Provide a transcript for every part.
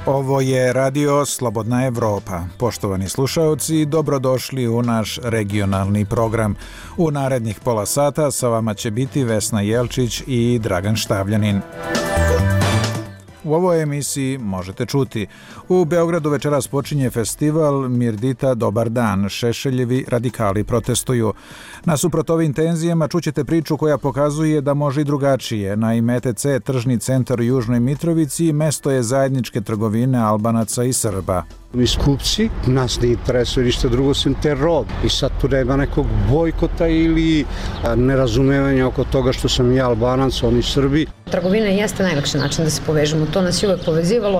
Ovo je Radio Slobodna Evropa. Poštovani slušaoci, dobrodošli u naš regionalni program. U narednih pola sata sa vama će biti Vesna Jelčić i Dragan Štavljanin. U ovoj emisiji možete čuti: u Beogradu večeras počinje festival Mirdita Dobar dan, Šešeljevi radikali protestuju. Nasuprot ovim tenzijama čućete priču koja pokazuje da može i drugačije. Naime, ETC tržni centar u Južnoj Mitrovici mesto je zajedničke trgovine Albanaca i Srba. Mi skupci, nas ne interesuje ništa drugo sem teror. I sad tu nema nekog bojkota ili nerazumevanja oko toga što sam ja Albanac, oni Srbi. Trgovina jeste najlakši način da se povežemo, to nas je uvek povezivalo.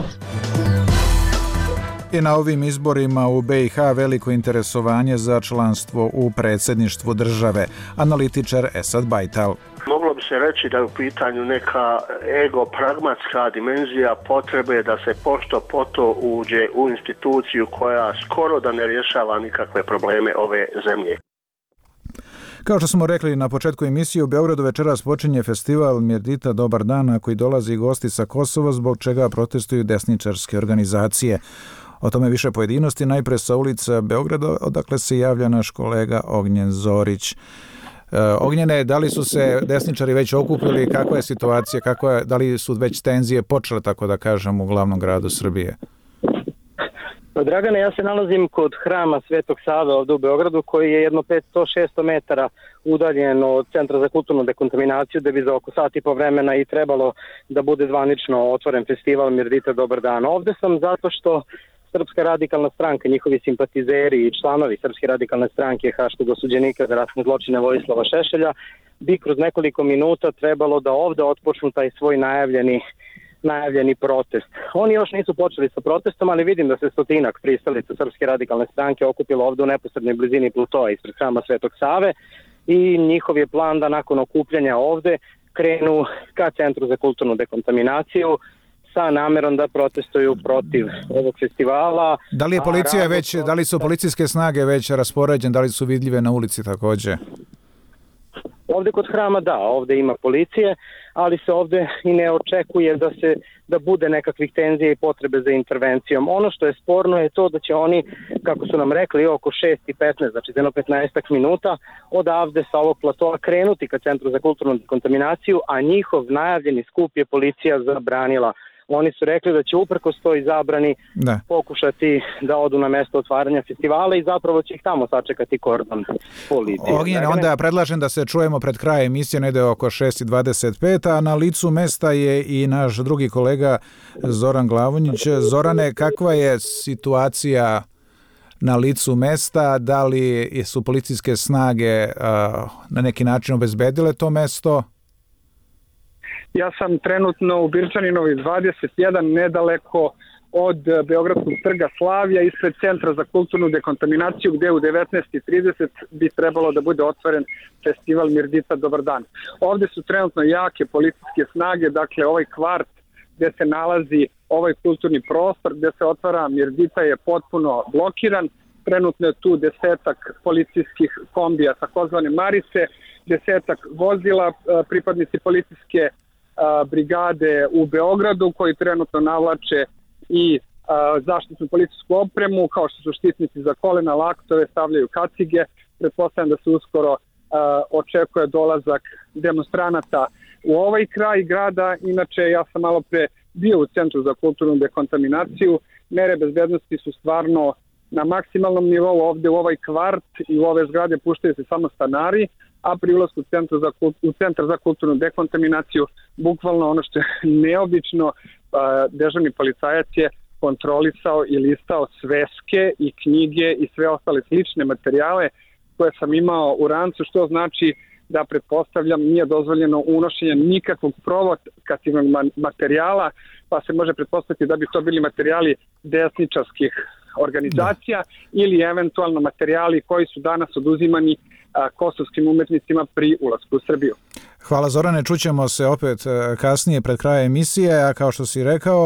I na ovim izborima u BiH veliko interesovanje za članstvo u predsjedništvu države. Analitičar Esad Bajtal. Moglo bi se reći da je u pitanju neka ego-pragmatska dimenzija potrebe da se pošto poto uđe u instituciju koja skoro da ne rješava nikakve probleme ove zemlje. Kao što smo rekli na početku emisije, u Beogradu večeras počinje festival Mirdita Dobar dan, na koji dolazi gosti sa Kosova, zbog čega protestuju desničarske organizacije. O tome više pojedinosti, najpre sa ulica Beograda, odakle se javlja naš kolega Ognjen Zorić. Ognjene, da li su se desničari već okupili, kakva je situacija, da li su već tenzije počele, tako da kažem, u glavnom gradu Srbije? Dragane, ja se nalazim kod hrama Svetog Save ovdje u Beogradu, koji je jedno 500-600 metara udaljen od Centra za kulturnu dekontaminaciju, da bi za oko sat i po vremena i trebalo da bude zvanično otvoren festival Mirdita Dobar dan. Ovdje sam zato što Srpska radikalna stranka, njihovi simpatizeri i članovi Srpske radikalne stranke haškog osuđenika za ratne zločine Vojislava Šešelja bi kroz nekoliko minuta trebalo da ovdje otpočnu taj svoj najavljeni protest. Oni još nisu počeli sa protestom, ali vidim da se stotinak pristalica Srpske radikalne stranke okupilo ovdje u neposrednoj blizini plutoa ispred hrama Svetog Save i njihov je plan da nakon okupljanja ovdje krenu ka Centru za kulturnu dekontaminaciju sa namerom da protestuju protiv ovog festivala. Da li je policija da li su policijske snage već raspoređene, da li su vidljive na ulici također? Ovdje kod hrama da, ovdje ima policije, ali se ovdje i ne očekuje da bude nekakvih tenzija i potrebe za intervencijom. Ono što je sporno je to da će oni, kako su nam rekli, oko 6:15, znači za 15 minuta, odavde sa ovog platoa krenuti ka Centru za kulturnu kontaminaciju, a njihov najavljeni skup je policija zabranila. Oni su rekli da će uprkos toj zabrani pokušati da odu na mesto otvaranja festivala i zapravo će ih tamo sačekati kordon policije. Ognjene, onda predlažem da se čujemo pred kraj emisije, negde oko 6:25, a na licu mesta je i naš drugi kolega Zoran Glavonjić. Zorane, kakva je situacija na licu mesta? Da li su policijske snage na neki način obezbedile to mesto? Ja sam trenutno u Birčaninovoj 21, nedaleko od Beogradskog trga Slavija, ispred Centra za kulturnu dekontaminaciju, gde u 19:30 bi trebalo da bude otvoren festival Mirdita Dobar dan. Ovdje su trenutno jake policijske snage, dakle ovaj kvart gde se nalazi ovaj kulturni prostor, gde se otvara Mirdita, je potpuno blokiran. Trenutno je tu 10 policijskih kombija, takozvane Marise, 10 vozila, pripadnici policijske brigade u Beogradu koji trenutno navlače i zaštitnu policijsku opremu, kao što su štitnici za kolena, laktove, stavljaju kacige. Pretpostavljam da se uskoro očekuje dolazak demonstranata u ovaj kraj grada. Inače, ja sam malo pre bio u Centru za kulturnu dekontaminaciju. Mere bezbednosti su stvarno na maksimalnom nivou. Ovdje u ovaj kvart i u ove zgrade puštaju se samo stanari, a pri ulasku u Centar za kulturnu dekontaminaciju bukvalno ono što je neobično, državni policajac je kontrolisao i listao sveske i knjige i sve ostale slične materijale koje sam imao u rancu, što znači da pretpostavljam nije dozvoljeno unošenje nikakvog provokativnog materijala, pa se može pretpostaviti da bi to bili materijali desničarskih organizacija ili eventualno materijali koji su danas oduzimani kosovskim umetnicima pri ulasku u Srbiju. Hvala Zorane, čućemo se opet kasnije pred krajem emisije, a kao što si rekao,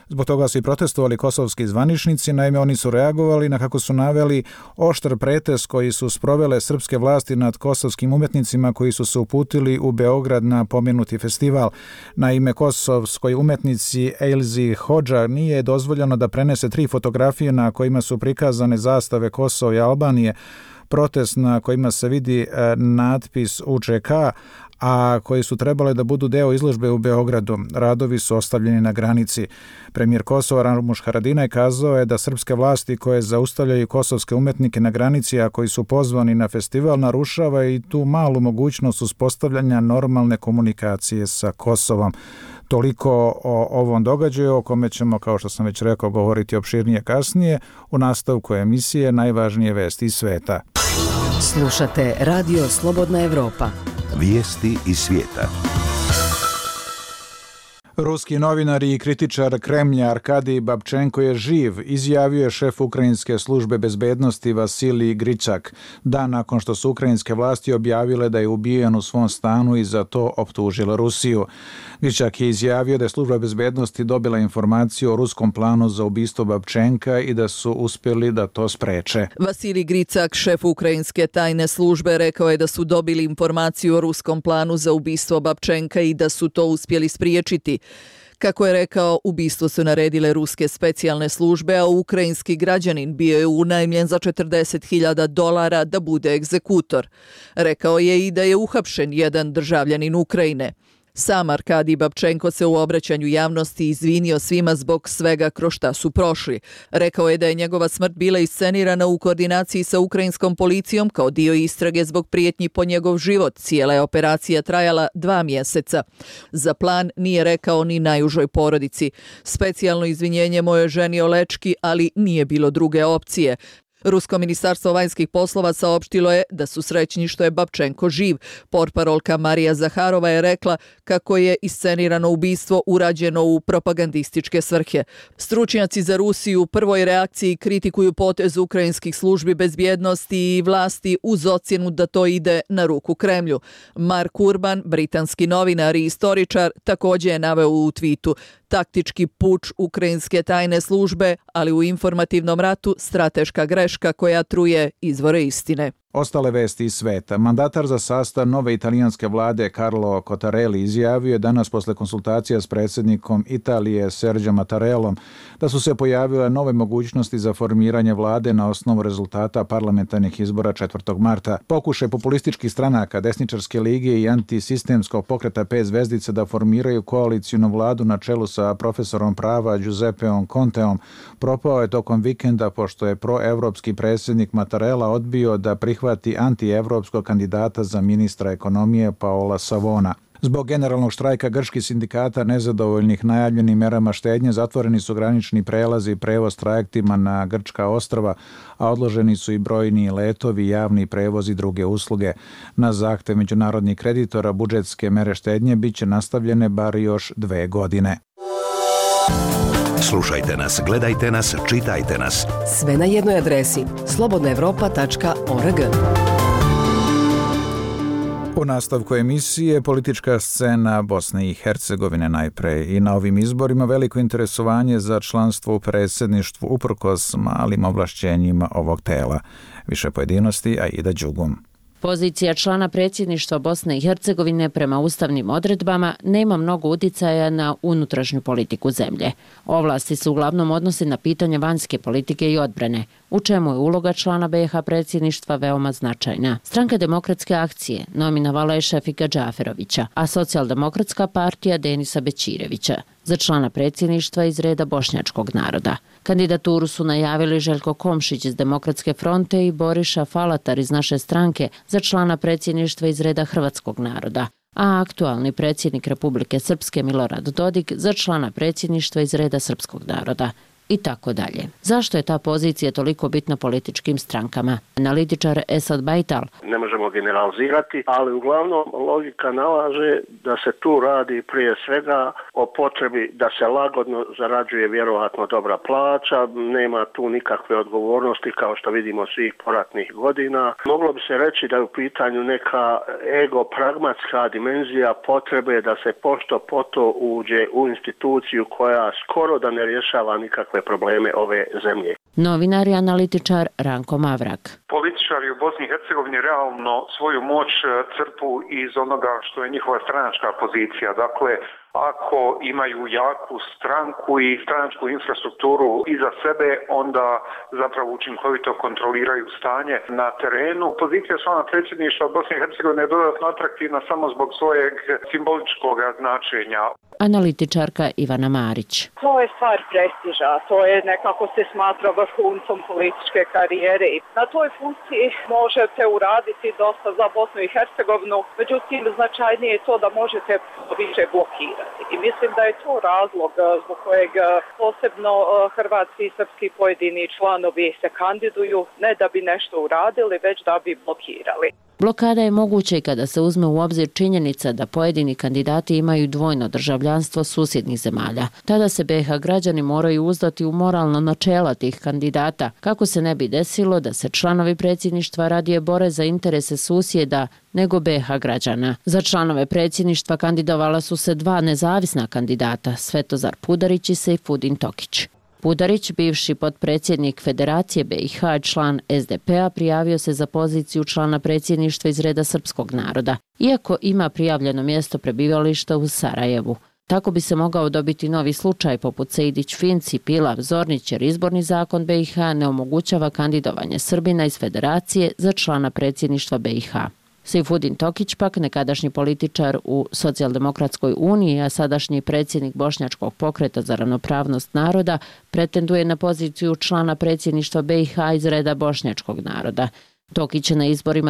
Zbog toga su i protestovali kosovski zvaničnici, naime oni su reagovali na, kako su naveli, oštar pretres koji su sprovele srpske vlasti nad kosovskim umetnicima koji su se uputili u Beograd na pomenuti festival. Naime, kosovskoj umetnici Elzi Hodža nije dozvoljeno da prenese 3 fotografije na kojima su prikazane zastave Kosova i Albanije, protest na kojima se vidi natpis UČK, a koji su trebale da budu deo izložbe u Beogradu. Radovi su ostavljeni na granici. Premijer Kosova Ramuš Haradinaj kazao je da srpske vlasti koje zaustavljaju kosovske umetnike na granici, a koji su pozvani na festival, narušava i tu malu mogućnost uspostavljanja normalne komunikacije sa Kosovom. Toliko o ovom događaju, o kome ćemo, kao što sam već rekao, govoriti opširnije kasnije u nastavku emisije Najvažnije vesti iz sveta. Slušate Radio Slobodna Evropa. Vijesti iz svijeta. Ruski novinar i kritičar Kremlja Arkadij Babčenko je živ, izjavio je šef Ukrajinske službe bezbednosti Vasilij Gričak, dan nakon što su ukrajinske vlasti objavile da je ubijen u svom stanu i za to optužila Rusiju. Gričak je izjavio da je služba bezbednosti dobila informaciju o ruskom planu za ubistvo Babčenka i da su uspjeli da to spreče. Vasilij Gričak, šef Ukrajinske tajne službe, rekao je da su dobili informaciju o ruskom planu za ubistvo Babčenka i da su to uspjeli spriječiti. Kako je rekao, ubistvo su naredile ruske specijalne službe, a ukrajinski građanin bio je unajmljen za $40.000 da bude egzekutor. Rekao je i da je uhapšen jedan državljanin Ukrajine. Sam Arkadij Babčenko se u obraćanju javnosti izvinio svima zbog svega kroz šta su prošli. Rekao je da je njegova smrt bila iscenirana u koordinaciji sa ukrajinskom policijom kao dio istrage zbog prijetnji po njegov život. Cijela je operacija trajala 2 mjeseca. Za plan nije rekao ni najužoj porodici. Specijalno izvinjenje mojoj ženi Olečki, ali nije bilo druge opcije. Rusko ministarstvo vanjskih poslova saopštilo je da su srećni što je Babčenko živ. Portparolka Marija Zaharova je rekla kako je iscenirano ubistvo urađeno u propagandističke svrhe. Stručnjaci za Rusiju u prvoj reakciji kritikuju potez ukrajinskih službi bezbjednosti i vlasti uz ocjenu da to ide na ruku Kremlju. Mark Urban, britanski novinar i istoričar, također je naveo u tweetu: taktički puč ukrajinske tajne službe, ali u informativnom ratu strateška greška koja truje izvore istine. Ostale vesti iz sveta. Mandatar za sastav nove italijanske vlade Carlo Cottarelli izjavio je danas posle konsultacija s predsjednikom Italije Sergio Mattarellom da su se pojavile nove mogućnosti za formiranje vlade na osnovu rezultata parlamentarnih izbora 4. marta. Pokušaj populističkih stranaka, desničarske lige i antisistemskog pokreta 5 zvezdice da formiraju koalicijnu vladu na čelu sa profesorom prava Giuseppeom Conteom propao je tokom vikenda pošto je proevropski predsjednik Mattarella odbio da prihvati antievropskog kandidata za ministra ekonomije Paola Savona. Zbog generalnog štrajka grčkih sindikata nezadovoljnih najavljenim merama štednje zatvoreni su granični prelazi i prevoz trajektima na grčka ostrva, a odloženi su i brojni letovi, javni prevoz i druge usluge. Na zahtev međunarodnih kreditora budžetske mere štednje biće nastavljene bar još 2 godine. Slušajte nas, gledajte nas, čitajte nas. Sve na jednoj adresi slobodnaevropa.org. U nastavku emisije politička scena Bosne i Hercegovine najpre i na ovim izborima veliko interesovanje za članstvo u predsjedništvu uprkos malim ovlašćenjima ovog tela. Više pojedinosti, Aida Đugum. Pozicija člana predsjedništva Bosne i Hercegovine prema ustavnim odredbama nema mnogo uticaja na unutrašnju politiku zemlje. Ovlasti se uglavnom odnose na pitanje vanjske politike i odbrane, u čemu je uloga člana BiH predsjedništva veoma značajna. Stranka Demokratske akcije nominovala je Šefika Džaferovića, a Socijaldemokratska partija Denisa Bećirevića za člana predsjedništva iz reda bošnjačkog naroda. Kandidaturu su najavili Željko Komšić iz Demokratske fronte i Boriša Falatar iz naše stranke za člana predsjedništva iz reda hrvatskog naroda, a aktualni predsjednik Republike Srpske Milorad Dodik za člana predsjedništva iz reda srpskog naroda. I tako dalje. Zašto je ta pozicija toliko bitna političkim strankama? Analitičar Esad Bajtal. Ne možemo nećemo generalizirati, ali uglavnom logika nalaže da se tu radi prije svega o potrebi da se lagodno zarađuje vjerojatno dobra plaća, nema tu nikakve odgovornosti kao što vidimo svih poratnih godina. Moglo bi se reći da je u pitanju neka ego-pragmatska dimenzija potrebe da se pošto poto uđe u instituciju koja skoro da ne rješava nikakve probleme ove zemlje. Novinar i analitičar Ranko Mavrak. Političari u Bosni i Hercegovini realno svoju moć crpu iz onoga što je njihova stranačka pozicija. Dakle, ako imaju jaku stranku i stranačku infrastrukturu iza sebe, onda zapravo učinkovito kontroliraju stanje na terenu. Pozicija člana predsjedništva Bosne i Hercegovine je dodatno atraktivna samo zbog svojeg simboličkog značenja. Analitičarka Ivana Marić. To je stvar prestiža, to je nekako se smatra vrhuncom političke karijere. Na toj funkciji možete uraditi dosta za Bosnu i Hercegovinu, međutim značajnije je to da možete više blokirati. I mislim da je to razlog zbog kojeg posebno hrvatski i srpski pojedini članovi se kandiduju, ne da bi nešto uradili, već da bi blokirali. Blokada je moguća i kada se uzme u obzir činjenica da pojedini kandidati imaju dvojno državljanstvo susjednih zemalja. Tada se BiH građani moraju uzdati u moralna načela tih kandidata, kako se ne bi desilo da se članovi predsjedništva radije bore za interese susjeda nego BiH građana. Za članove predsjedništva kandidovala su se dva nezavisna kandidata, Svetozar Pudarić i Sejfudin Tokić. Pudarić, bivši potpredsjednik Federacije BiH i član SDP-a, prijavio se za poziciju člana predsjedništva iz reda srpskog naroda, iako ima prijavljeno mjesto prebivališta u Sarajevu. Tako bi se mogao dobiti novi slučaj poput Sejdić-Finci, Pilav, Zornić, jer izborni zakon BiH ne omogućava kandidovanje Srbina iz Federacije za člana predsjedništva BiH. Sejfudin Tokić, pak nekadašnji političar u Socijaldemokratskoj uniji, a sadašnji predsjednik Bošnjačkog pokreta za ravnopravnost naroda, pretenduje na poziciju člana predsjedništva BiH iz reda bošnjačkog naroda. Tokić je na izborima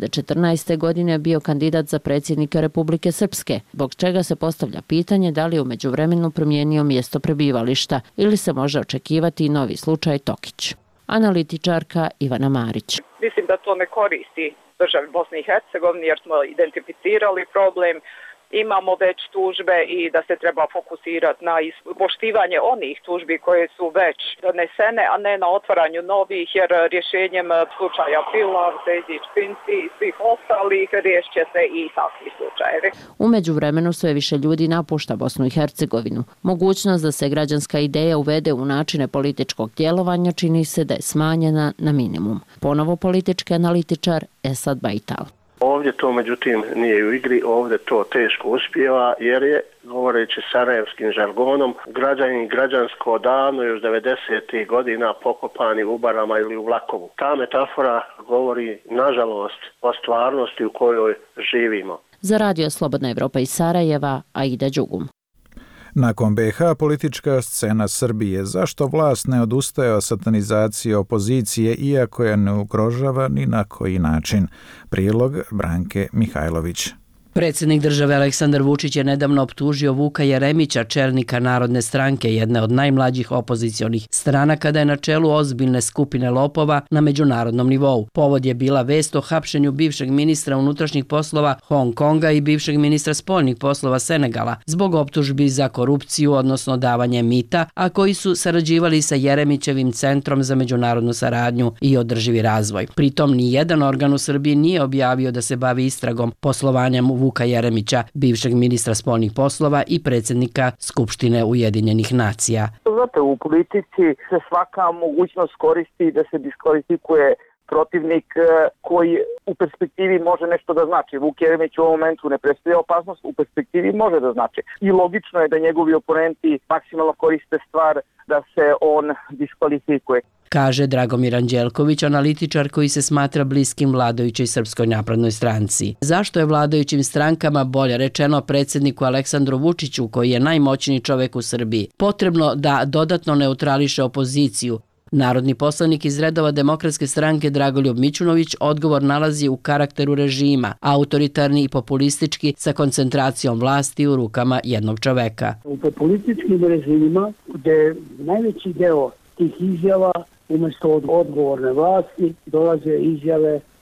2014. godine bio kandidat za predsjednika Republike Srpske, zbog čega se postavlja pitanje da li je u međuvremenu promijenio mjesto prebivališta ili se može očekivati i novi slučaj Tokić. Analitičarka Ivana Marić. Mislim da to ne koristi državi Bosne i Hercegovine jer smo identificirali problem, imamo već tužbe i da se treba fokusirati na poštivanje onih tužbi koje su već donesene, a ne na otvaranju novih, jer rješenjem slučaja Pilav, Sejdić-Finci i svih ostalih riješit će se i takvi slučajevi. U međuvremenu sve više ljudi napušta Bosnu i Hercegovinu. Mogućnost da se građanska ideja uvede u načine političkog djelovanja čini se da je smanjena na minimum. Ponovo politički analitičar Esad Bajtal. Ovdje to međutim nije u igri, ovdje to teško uspijeva jer je, govoreći sarajevskim žargonom, građani i građansko davno još 90. godina pokopani u barama ili u vlakovu. Ta metafora govori nažalost o stvarnosti u kojoj živimo. Za Radio Slobodna Evropa iz Sarajeva, Aida Đugum. Nakon BiH politička scena Srbije, zašto vlast ne odustaje od satanizacije opozicije iako je ne ugrožava ni na koji način? Prilog Branke Mihajlović. Predsjednik države Aleksandar Vučić je nedavno optužio Vuka Jeremića, čelnika Narodne stranke, jedne od najmlađih opozicionih stranaka, da je na čelu ozbiljne skupine lopova na međunarodnom nivou. Povod je bila vest o hapšenju bivšeg ministra unutrašnjih poslova Hong Konga i bivšeg ministra spoljnih poslova Senegala zbog optužbi za korupciju, odnosno davanje mita, a koji su sarađivali sa Jeremićevim Centrom za međunarodnu saradnju i održivi razvoj. Pritom ni jedan organ u Srbiji nije objavio da se bavi istragom poslovanja Vuka Jeremića, bivšeg ministra spoljnih poslova i predsjednika Skupštine Ujedinjenih nacija. Znate, u politici se svaka mogućnost koristi da se diskvalifikuje protivnik koji u perspektivi može nešto da znači. Vuk Jeremić u ovom momentu ne predstavlja opasnost, u perspektivi može da znači. I logično je da njegovi oponenti maksimalno koriste stvar da se on diskvalifikuje. Kaže Dragomir Anđelković, analitičar koji se smatra bliskim vladajućoj Srpskoj naprednoj stranci. Zašto je vladajućim strankama, bolje rečeno predsjedniku Aleksandru Vučiću, koji je najmoćniji čovjek u Srbiji, potrebno da dodatno neutrališe opoziciju? Narodni poslanik iz redova Demokratske stranke Dragoljub Mićunović odgovor nalazi u karakteru režima, autoritarni i populistički, sa koncentracijom vlasti u rukama jednog čoveka. U populističkim režimima, gde najveći deo tih izjava umjesto od odgovorne vlasti dolaze izjave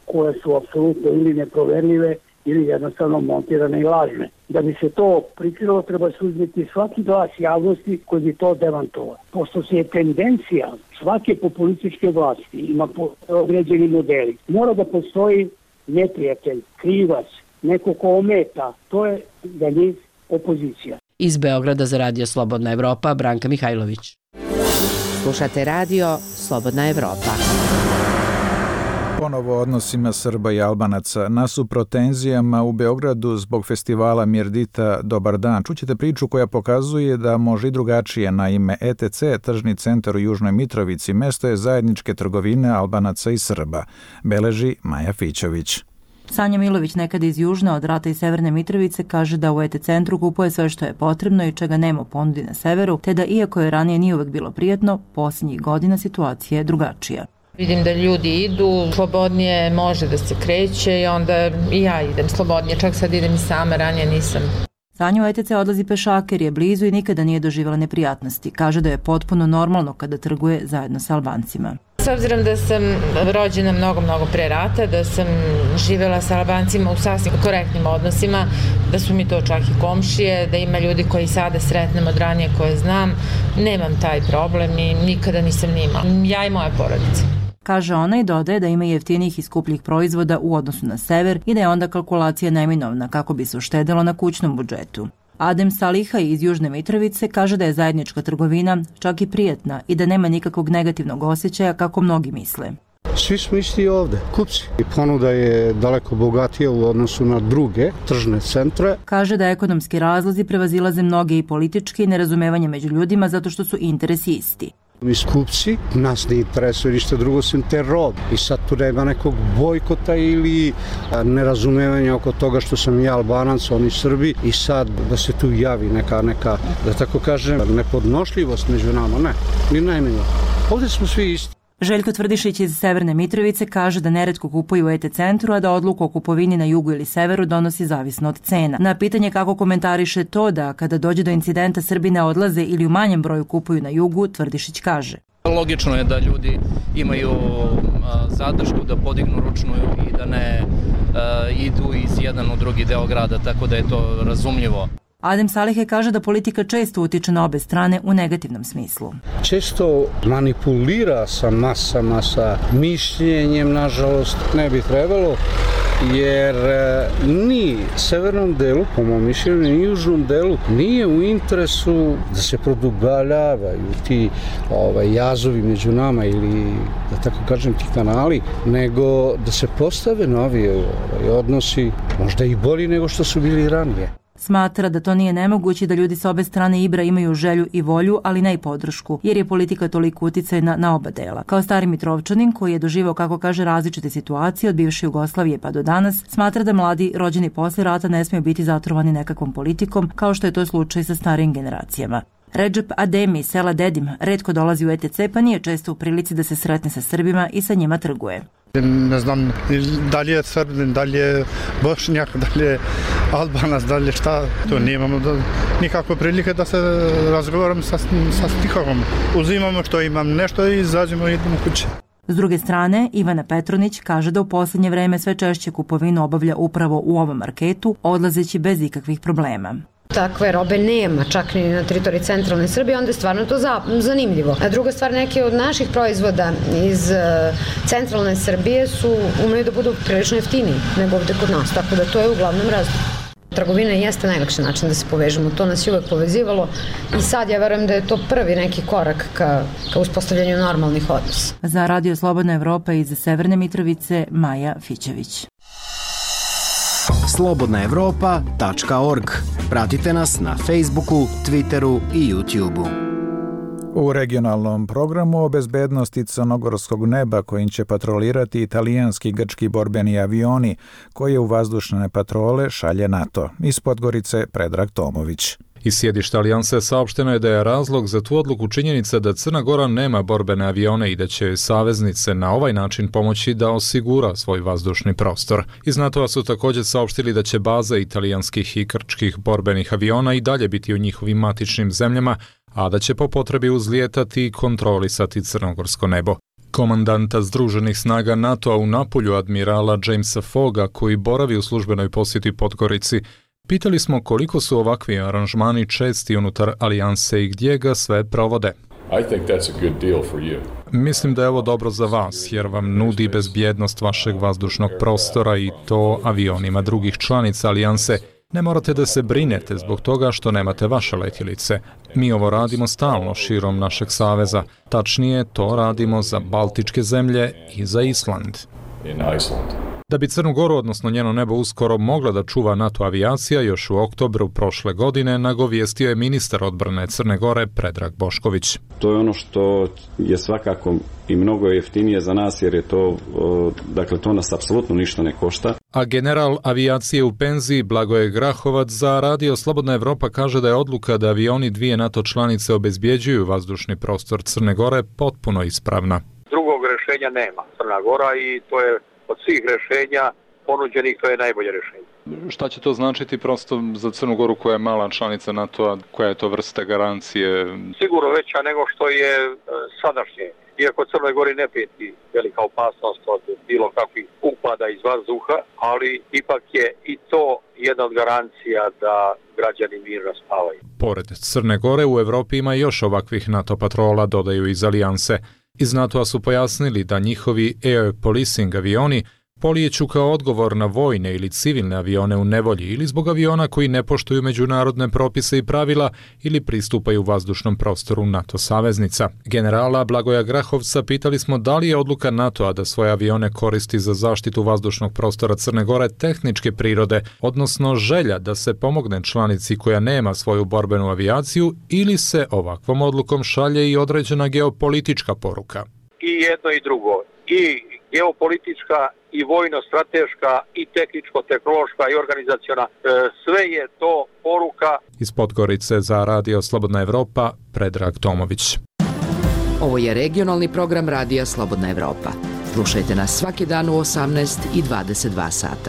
koje su apsolutno ili neproverljive ili jednostavno montirane i lažne. Da bi se to prikrilo, treba suzbiti svaki glas javnosti koji bi to demantovao. Pošto se je tendencija svake populističke vlasti, ima određeni modeli, mora da postoji neprijatelj, krivac, neko ko ometa, to je za njih opozicija. Iz Beograda za Radio Slobodna Evropa, Branka Mihajlović. Slušate Radio Slobodna Evropa. Ponovo o odnosima Srba i Albanaca. Nasuprot tenzijama u Beogradu zbog festivala Mirdita Dobar dan. Čućete priču koja pokazuje da može i drugačije. Naime, ETC, tržni centar u Južnoj Mitrovici, mesto je zajedničke trgovine Albanaca i Srba. Beleži Maja Fićović. Sanja Milović, nekad iz Južne, od Rata i Severne Mitrovice, kaže da u ET centru kupuje sve što je potrebno i čega nema u ponudi na severu, te da iako je ranije nije uvek bilo prijatno, posljednjih godina situacija je drugačija. Vidim da ljudi idu, slobodnije može da se kreće i onda i ja idem slobodnije, čak sad idem i sama, ranije nisam. Sanja u ETC odlazi pešake jer je blizu i nikada nije doživjela neprijatnosti. Kaže da je potpuno normalno kada trguje zajedno sa Albancima. S obzirom da sam rođena mnogo pre rata, da sam živjela sa Albancima u sasvim korektnim odnosima, da su mi to čak i komšije, da ima ljudi koji sada sretnem od ranije koje znam, nemam taj problem i nikada nisam ni imala. Ja i moja porodica. Kaže ona i dodaje da ima jeftinijih i skupljih proizvoda u odnosu na sever i da je onda kalkulacija neminovna kako bi se uštedelo na kućnom budžetu. Adem Saliha iz Južne Mitrovice kaže da je zajednička trgovina čak i prijatna i da nema nikakvog negativnog osjećaja kako mnogi misle. Svi smo isti ovde, kupci. I ponuda je daleko bogatija u odnosu na druge tržne centre. Kaže da ekonomski razlozi prevazilaze mnoge i politički i nerazumevanje među ljudima zato što su interesi isti. Mi kupci, nas ne interesuje ništa drugo sem te robe. I sad tu nema nekog bojkota ili nerazumevanja oko toga što sam ja Albanac, oni Srbi i sad da se tu javi neka, da tako kažem, nepodnošljivost među nama, ne, ni najmanje. Ovdje smo svi isti. Željko Tvrdišić iz Severne Mitrovice kaže da neretko kupuju u ET centru, a da odluku o kupovini na jugu ili severu donosi zavisno od cena. Na pitanje kako komentariše to da kada dođe do incidenta Srbi ne odlaze ili u manjem broju kupuju na jugu, Tvrdišić kaže. Logično je da ljudi imaju zadršku da podignu ručnu i da ne idu iz jedan u drugi deo grada, tako da je to razumljivo. Adem Salihe kaže da politika često utiče na obe strane u negativnom smislu. Često manipulira sa masama, sa mišljenjem, nažalost, ne bi trebalo, jer ni severnom delu, po mom mišljenju, ni južnom delu nije u interesu da se produbljavaju ti jazovi među nama ili, da tako kažem, ti kanali, nego da se postave novi odnosi, možda i bolji nego što su bili ranije. Smatra da to nije nemoguće, da ljudi sa obe strane Ibra imaju želju i volju, ali ne i podršku, jer je politika toliko uticajna na oba dela. Kao stari Mitrovčanin, koji je doživao, kako kaže, različite situacije od bivše Jugoslavije pa do danas, smatra da mladi rođeni posle rata ne smiju biti zatrovani nekakvom politikom, kao što je to slučaj sa starijim generacijama. Redžep Ademi iz sela Dedim retko dolazi u ETC, pa nije često u prilici da se sretne sa Srbima i sa njima trguje. Ne znam da li je Srbin, da li je Bošnjak, da li je Albanac, da li je šta. To nemamo nikakve prilike da se razgovaram sa stihovom. Uzimamo što imam nešto i izađemo i idemo kuće. S druge strane, Ivana Petronić kaže da u posljednje vreme sve češće kupovinu obavlja upravo u ovom marketu, odlazeći bez ikakvih problema. Takve robe nema, čak ni na teritoriji centralne Srbije, onda je stvarno to zanimljivo. A druga stvar, neke od naših proizvoda iz centralne Srbije umeju da budu prilično jeftiniji nego ovde kod nas, tako da to je uglavnom razlog. Trgovina jeste najlakši način da se povežemo, to nas je uvek povezivalo i sad ja verujem da je to prvi neki korak ka uspostavljanju normalnih odnosa. Za Radio Slobodna Evropa iz Severne Mitrovice, Maja Fićević. slobodnaevropa.org. Pratite nas na Facebooku, Twitteru i YouTubeu. U regionalnom programu o bezbednosti crnogorskog neba kojim će patrolirati italijanski i grčki borbeni avioni koje u vazdušne patrole šalje NATO. Iz Podgorice Predrag Tomović. Iz sjedišta Alijanse saopšteno je da je razlog za tu odluku činjenica da Crna Gora nema borbene avione i da će saveznice na ovaj način pomoći da osigura svoj vazdušni prostor. Iz NATO-a su također saopštili da će baza italijanskih i grčkih borbenih aviona i dalje biti u njihovim matičnim zemljama, a da će po potrebi uzlijetati i kontrolisati crnogorsko nebo. Komandanta Združenih snaga NATO-a u Napulju, admirala Jamesa Fogga, koji boravi u službenoj posjeti Podgorici, pitali smo koliko su ovakvi aranžmani česti unutar alijanse i gdje ga sve provode. Mislim da je ovo dobro za vas, jer vam nudi bezbjednost vašeg vazdušnog prostora i to avionima drugih članica alijanse. Ne morate da se brinete zbog toga što nemate vaše letjelice. Mi ovo radimo stalno širom našeg saveza. Tačnije, to radimo za Baltičke zemlje i za Island. Da bi Crnu Goru, odnosno njeno nebo, uskoro mogla da čuva NATO avijacija, još u oktobru prošle godine nagovijestio je ministar odbrane Crne Gore Predrag Bošković. To je ono što je svakako i mnogo jeftinije za nas, jer je to, dakle, to nas apsolutno ništa ne košta. A general avijacije u penziji Blagoje Grahovac za Radio Slobodna Evropa kaže da je odluka da avioni dvije NATO članice obezbjeđuju vazdušni prostor Crne Gore potpuno ispravna. Drugog rješenja nema. Crna Gora, i to je od svih rješenja ponuđenih, to je najbolje rješenje. Šta će to značiti prosto za Crnu Goru koja je mala članica NATO-a, koja je to vrsta garancije? Sigurno veća nego što je sadašnje. Iako Crnoj Gori ne prijeti velika opasnost od bilo kakvih upada iz vazduha, ali ipak je i to jedna od garancija da građani mirno spavaju. Pored Crne Gore u Evropi ima još ovakvih NATO patrola, dodaju iz alijanse. Iz NATO-a su pojasnili da njihovi air policing avioni polijeću kao odgovor na vojne ili civilne avione u nevolji ili zbog aviona koji ne poštuju međunarodne propise i pravila ili pristupaju vazdušnom prostoru NATO saveznica. Generala Blagoja Grahovca pitali smo da li je odluka NATO-a da svoje avione koristi za zaštitu vazdušnog prostora Crne Gore tehničke prirode, odnosno želja da se pomogne članici koja nema svoju borbenu avijaciju, ili se ovakvom odlukom šalje i određena geopolitička poruka. I jedno i drugo. I geopolitička, i vojno-strateška, i tehničko-tehnološka, i organizaciona. Sve je to poruka. Iz Podgorice za Radio Slobodna Evropa, Predrag Tomović. Ovo je regionalni program Radija Slobodna Evropa. Slušajte nas svaki dan u 18 i 22 sata.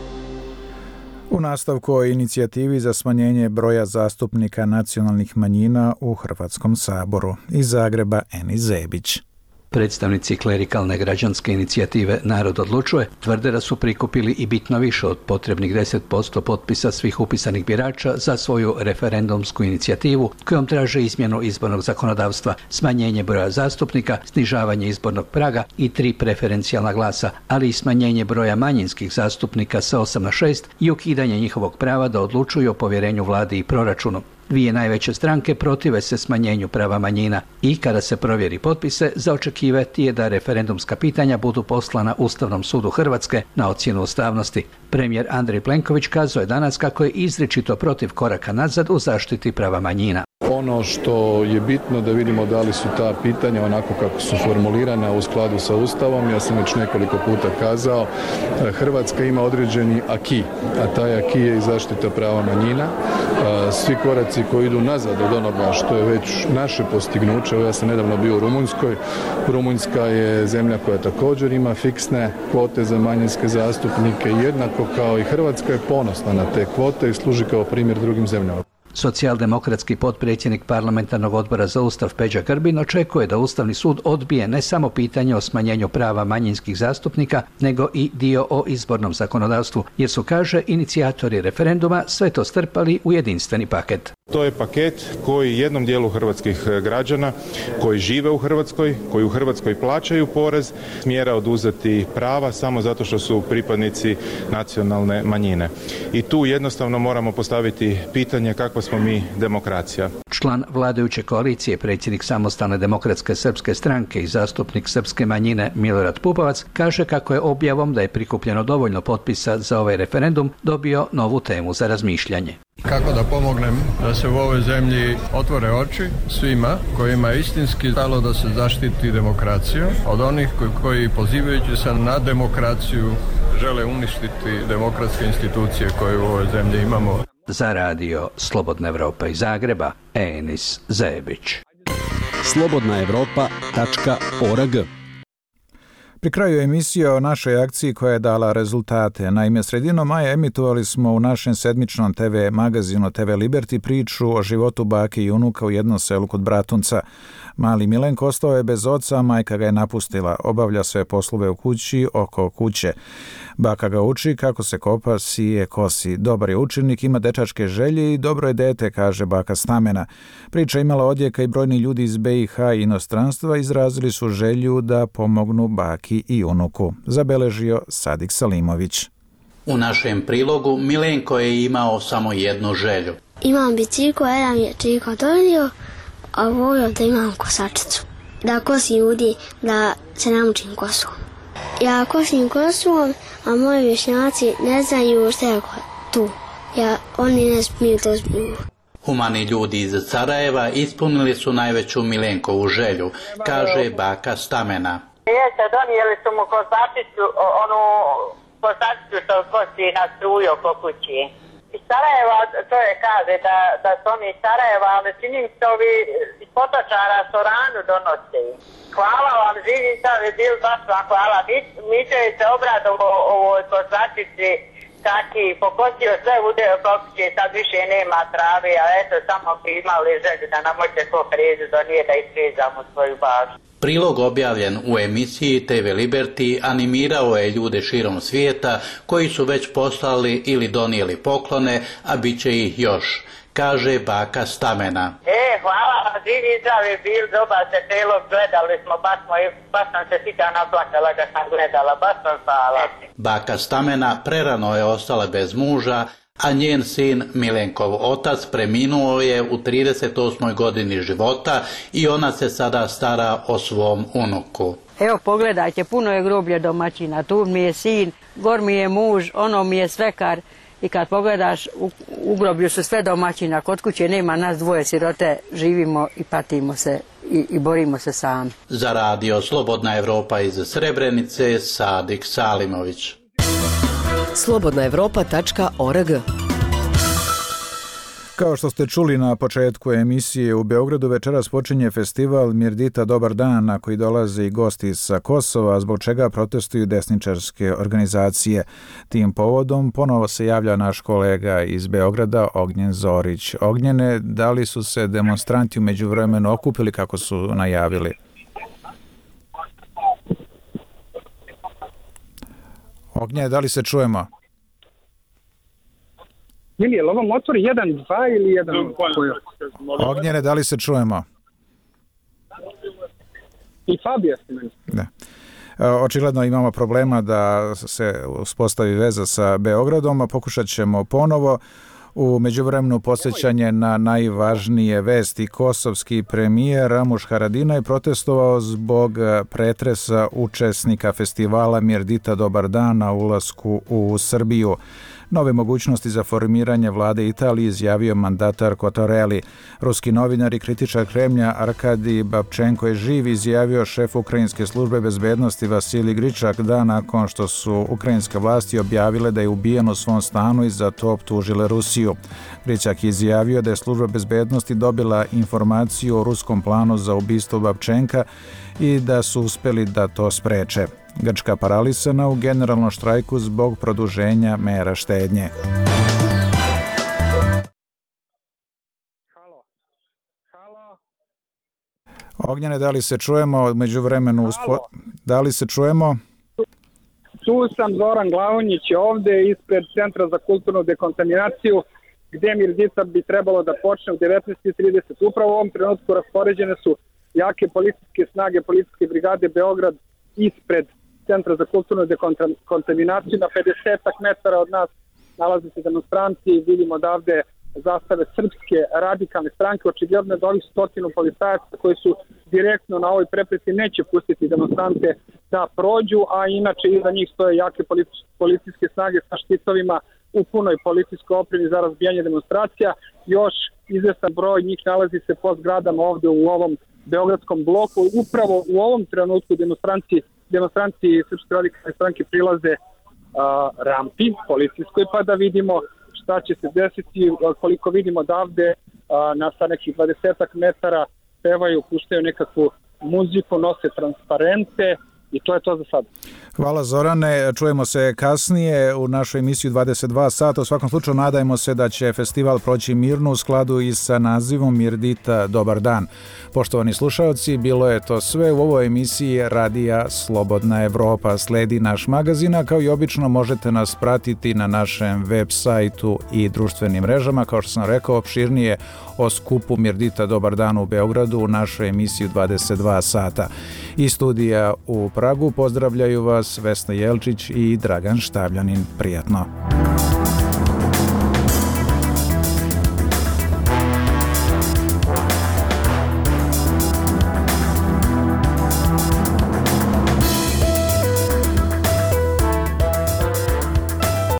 U nastavku o inicijativi za smanjenje broja zastupnika nacionalnih manjina u Hrvatskom saboru. Iz Zagreba Eni Zebić. Predstavnici klerikalne građanske inicijative Narod odlučuje tvrde da su prikupili i bitno više od potrebnih 10% potpisa svih upisanih birača za svoju referendumsku inicijativu kojom traže izmjenu izbornog zakonodavstva, smanjenje broja zastupnika, snižavanje izbornog praga i 3 preferencijalna glasa, ali i smanjenje broja manjinskih zastupnika sa 8 na 6 i ukidanje njihovog prava da odlučuju o povjerenju vladi i proračunu. Dvije najveće stranke protive se smanjenju prava manjina i kada se provjeri potpise, za očekivati je da referendumska pitanja budu poslana Ustavnom sudu Hrvatske na ocjenu ustavnosti. Premijer Andrej Plenković kazao je danas kako je izričito protiv koraka nazad u zaštiti prava manjina. Ono što je bitno da vidimo da li su ta pitanja onako kako su formulirana u skladu sa Ustavom. Ja sam već nekoliko puta kazao, Hrvatska ima određeni aki, a taj aki je i zaštita prava manjina. Svi koraci koji idu nazad od onoga što je već naše postignuće, ja sam nedavno bio u Rumunjskoj. Rumunjska je zemlja koja također ima fiksne kvote za manjinske zastupnike, jednako kao i Hrvatska je ponosna na te kvote i služi kao primjer drugim zemljama. Socijaldemokratski potpredsjednik parlamentarnog odbora za Ustav Peđa Grbin očekuje da Ustavni sud odbije ne samo pitanje o smanjenju prava manjinskih zastupnika, nego i dio o izbornom zakonodavstvu, jer su, kaže, inicijatori referenduma sve to strpali u jedinstveni paket. To je paket koji jednom dijelu hrvatskih građana koji žive u Hrvatskoj, koji u Hrvatskoj plaćaju porez, smjera oduzeti prava samo zato što su pripadnici nacionalne manjine. I tu jednostavno moramo postaviti pitanje kakva smo mi demokracija. Član vladajuće koalicije, predsjednik Samostalne demokratske srpske stranke i zastupnik srpske manjine Milorad Pupovac kaže kako je objavom da je prikupljeno dovoljno potpisa za ovaj referendum dobio novu temu za razmišljanje. Kako da pomognem da se u ovoj zemlji otvore oči svima kojima je istinski stalo da se zaštiti demokraciju od onih koji pozivajući se na demokraciju žele uništiti demokratske institucije koje u ovoj zemlji imamo. Za Radio Slobodna Evropa iz Zagreba, Enis Zebić. slobodnaevropa.org. Pri kraju emisije o našoj akciji koja je dala rezultate. Naime, sredinom maja emitovali smo u našem sedmičnom TV magazinu TV Liberty priču o životu bake i unuka u jednom selu kod Bratunca. Mali Milenko ostao je bez oca, a majka ga je napustila. Obavlja sve poslove u kući, oko kuće. Baka ga uči kako se kopa, sije, kosi. Dobar je učenik, ima dečačke želje i dobro je dete, kaže baka Stamena. Priča imala odjeka i brojni ljudi iz BiH i inostranstva izrazili su želju da pomognu baki i unuku. Zabeležio Sadik Salimović. U našem prilogu Milenko je imao samo jednu želju. Imam biciklu, jedan je čika donio, a volio da imam kosačicu. Da kosim ljudi, da se naučim kosom. Ja kosim kosom, a moji vješnjaci ne znaju što je tu. Oni ne smiju to smiju. Humani ljudi iz Sarajeva ispunili su najveću Milenkovu želju, kaže baka Stamena. Jeste, donijeli su mu kosačicu, onu kosačicu što kosi na struju oko kući. Iz Sarajeva to je kaže da su oni iz Sarajeva, ali činim se ovi iz Potočara Soranu donose. Hvala vam, živi sam je bil, baš vam hvala. Mi će se obradovo ovoj kosačici, taki pokosio sve ude oko kuće, sad više nema trave, a eto samo bi imali želju da nam možete ko frezu donije da isfrezamo svoju bažu. Prilog objavljen u emisiji TV Liberty animirao je ljude širom svijeta koji su već poslali ili donijeli poklone, a bit će ih još, kaže baka Stamena. Hvala vam, živi zdravi bil, dobar se prilog, gledali smo, baš sam se sika naplakala kad sam gledala, baš sam hvala. Baka Stamena prerano je ostala bez muža, a njen sin Milenkov otac preminuo je u 38. godini života i ona se sada stara o svom unuku. Evo pogledajte, puno je groblje domaćina, tu mi je sin, gor mi je muž, ono mi je svekar i kad pogledaš u groblju su sve domaćina, kod kuće nema nas dvoje sirote, živimo i patimo se i borimo se sami. Za radio Slobodna Evropa iz Srebrenice, Sadik Salimović. slobodnaevropa.org. Kao što ste čuli na početku emisije, u Beogradu večeras počinje festival Mirdita Dobar dan, na koji dolaze i gosti sa Kosova, zbog čega protestuju desničarske organizacije. Tim povodom ponovo se javlja naš kolega iz Beograda, Ognjen Zorić. Ognjene, da li su se demonstranti u međuvremenu okupili kako su najavili? Ognjene, da li se čujemo? Ili je ovo motor 1.2 ili 1.2? Ognjene, da li se čujemo? I Fabija ste meni. Da. Očigledno imamo problema da se uspostavi veza sa Beogradom, a pokušat ćemo ponovo. U međuvremenu posjećanje na najvažnije vesti. Kosovski premijer Ramuš Haradinaj protestovao zbog pretresa učesnika festivala Mirdita Dobar dan na ulasku u Srbiju. Nove mogućnosti za formiranje vlade Italije izjavio mandatar Kotoreli. Ruski novinar i kritičar Kremlja Arkadij Babčenko je živ, izjavio šef Ukrajinske službe bezbednosti Vasilij Gričak dan nakon što su ukrajinske vlasti objavile da je ubijen u svom stanu i za to optužile Rusiju. Gričak je izjavio da je služba bezbednosti dobila informaciju o ruskom planu za ubistvo Babčenka i da su uspjeli da to spreče. Grčka paralisana u generalnom štrajku zbog produženja mera štednje. Ognjene, da li se čujemo među vremenu? Da li se čujemo? Tu sam, Zoran Glavonjić je ovde ispred Centra za kulturnu dekontaminaciju, gde Mirdita bi trebalo da počne u 19.30. Upravo u ovom trenutku raspoređene su jake policijske snage, policijske brigade Beograd ispred Centra za kulturnu dekontaminaciju. Na 50 metara od nas nalaze se demonstranti, vidimo odavde zastave Srpske radikalne stranke. Očigledno da ovih 100 policajaca koji su direktno na ovoj prepreci neće pustiti demonstrante da prođu, a inače iza njih stoje jake policijske snage sa štitovima u punoj policijskoj opremi za razbijanje demonstracija. Još izvestan broj njih nalazi se po zgradama ovde u ovom beogradskom bloku. Upravo u ovom trenutku demonstranti Srpske radikalne stranke prilaze rampi policijskoj, pa da vidimo šta će se desiti. Koliko vidimo odavde na sa nekih 20 metara pevaju, puštaju nekakvu muziku, nose transparente I to je to za sad. Hvala Zorane, čujemo se kasnije u našoj emisiji 22 sata. U svakom slučaju nadajmo se da će festival proći mirno u skladu i sa nazivom Mirdita Dobar dan. Poštovani slušaoci, bilo je to sve u ovoj emisiji Radija Slobodna Evropa. Sledi naš magazin, a kao i obično možete nas pratiti na našem web sajtu i društvenim mrežama. Kao što sam rekao, opširnije o skupu Mirdita Dobar dan u Beogradu u našoj emisiji 22 sata. Iz studija u Pragu pozdravljaju vas Vesna Jelčić i Dragan Štavljanin. Prijatno.